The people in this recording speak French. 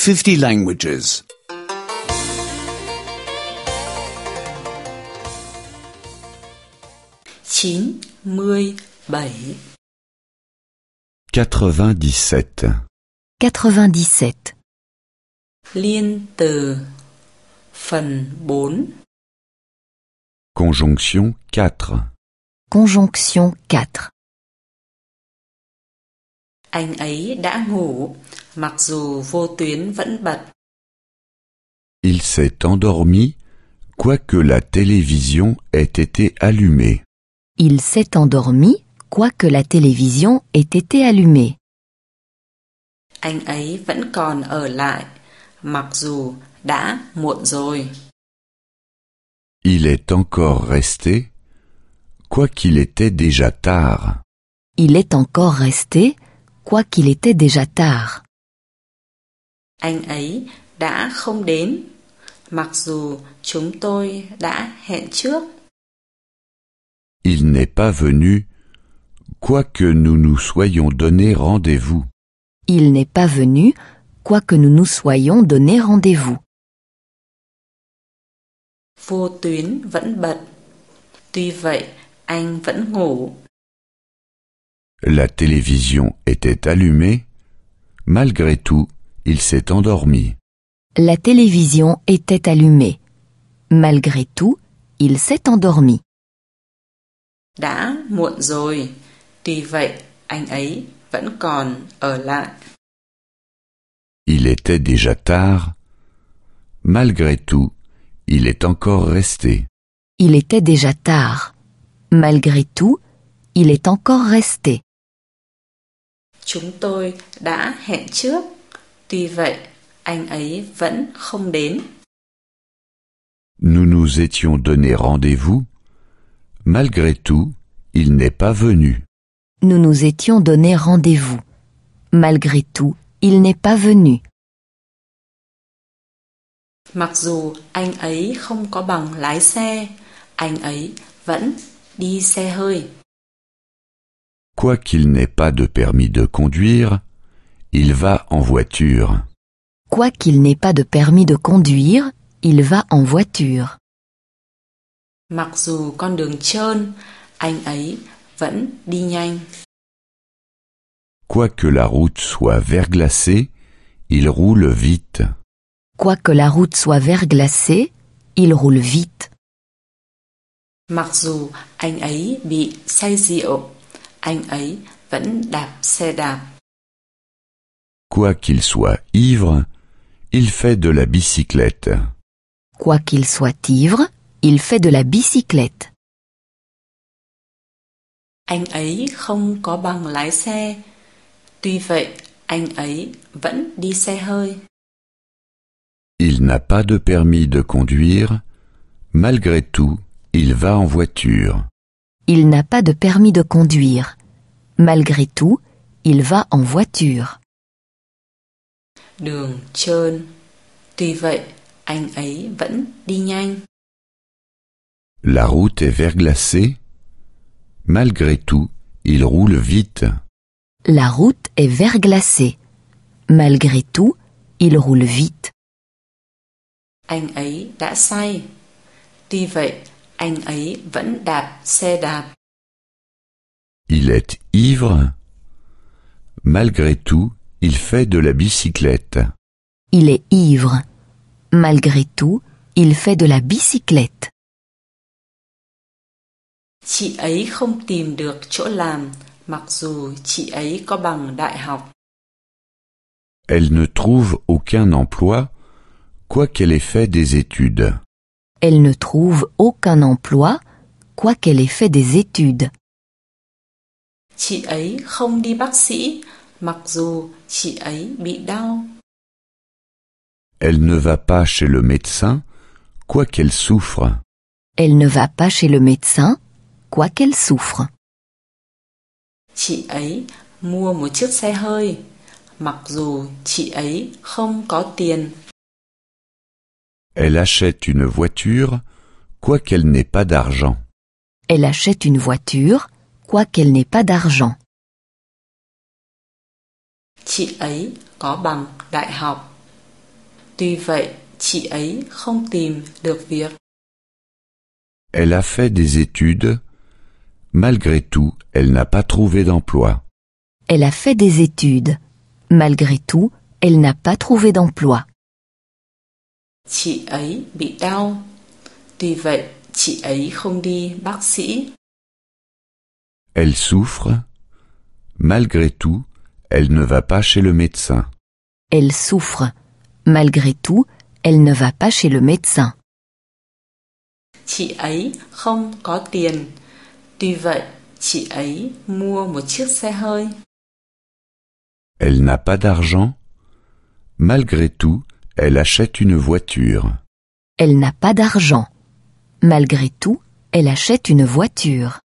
50 languages. 97. 97. 97. Liên từ phần 4. Conjonction 4. Conjonction 4. Anh ấy đã ngủ, mặc dù vô tuyến vẫn bật. Il s'est endormi, quoique la télévision ait été allumée. Il s'est endormi, quoique la télévision ait été allumée. Anh ấy vẫn còn ở lại, mặc dù đã muộn rồi. Il est encore resté, quoiqu'il était déjà tard. Il est encore resté, quoiqu'il était déjà tard. Anh ấy đã không đến, mặc dù chúng tôi đã hẹn trước. Il n'est pas venu, quoique nous nous soyons donné rendez-vous. Il n'est pas venu, quoique nous nous soyons donné rendez-vous. Vô tuyến vẫn bật, tuy vậy anh vẫn ngủ. La télévision était allumée, malgré tout, il s'est endormi. La télévision était allumée. Malgré tout, il s'est endormi. Đã muộn rồi, tuy vậy anh ấy vẫn còn ở lại. Il était déjà tard. Malgré tout, il est encore resté. Il était déjà tard. Malgré tout, il est encore resté. Chúng tôi đã hẹn trước, tuy vậy anh ấy vẫn không đến. Nous nous étions donné rendez-vous. Malgré tout, il n'est pas venu. Nous nous étions donné rendez-vous. Malgré tout, il n'est pas venu. Mặc dù anh ấy không có bằng lái xe, anh ấy vẫn đi xe hơi. Quoiqu'il n'ait pas de permis de conduire, il va en voiture. Quoiqu'il n'ait pas de permis de conduire, il va en voiture. Mặc dù con đường trơn, anh ấy vẫn đi nhanh. Quoique la route soit verglacée, il roule vite. Quoique la route soit verglacée, il roule vite. Mặc dù anh ấy bị say rượu, anh ấy vẫn đạp xe đạp. Quoiqu'il soit ivre, il fait de la bicyclette. Quoiqu'il soit ivre, il fait de la bicyclette. Anh ấy không có bằng lái xe, tuy vậy anh ấy vẫn đi xe hơi. Il n'a pas de permis de conduire. Malgré tout, il va en voiture. Il n'a pas de permis de conduire. Malgré tout, il va en voiture. Đường trơn, tuy vậy anh ấy vẫn đi nhanh. La route est verglacée. Malgré tout, il roule vite. La route est verglacée. Malgré tout, il roule vite. Anh ấy đã say, tuy vậy anh ấy vẫn đạp xe đạp. Il est ivre. Malgré tout, il fait de la bicyclette. Il est ivre. Malgré tout, il fait de la bicyclette. Chị ấy không tìm được chỗ làm, mặc dù chị ấy có bằng đại học. Elle ne trouve aucun emploi, quoiqu'elle ait fait des études. Elle ne trouve aucun emploi, quoiqu'elle ait fait des études. Chị ấy không đi bác sĩ, mặc dù chị ấy bị đau. Elle ne va pas chez le médecin, quoiqu'elle souffre. Elle ne va pas chez le médecin, quoiqu'elle souffre. Chị ấy mua một chiếc xe hơi, mặc dù chị ấy không có tiền. Elle achète une voiture, quoiqu'elle n'ait pas d'argent. Elle achète une voiture, quoiqu'elle n'ait pas d'argent. Chị ấy có bằng đại học, Tuy vậy, chị ấy không tìm được việc. Elle a fait des études. Malgré tout, elle n'a pas trouvé d'emploi. Elle a fait des études. Malgré tout, elle n'a pas trouvé d'emploi. Chị ấy bị đau. Tuy vậy, chị ấy không đi bác sĩ. Elle souffre. Malgré tout, elle ne va pas chez le médecin. Elle souffre. Malgré tout, elle ne va pas chez le médecin. Chị ấy không có tiền. Tuy vậy, chị ấy mua một chiếc xe hơi. Elle n'a pas d'argent. Malgré tout, elle achète une voiture. Elle n'a pas d'argent. Malgré tout, elle achète une voiture.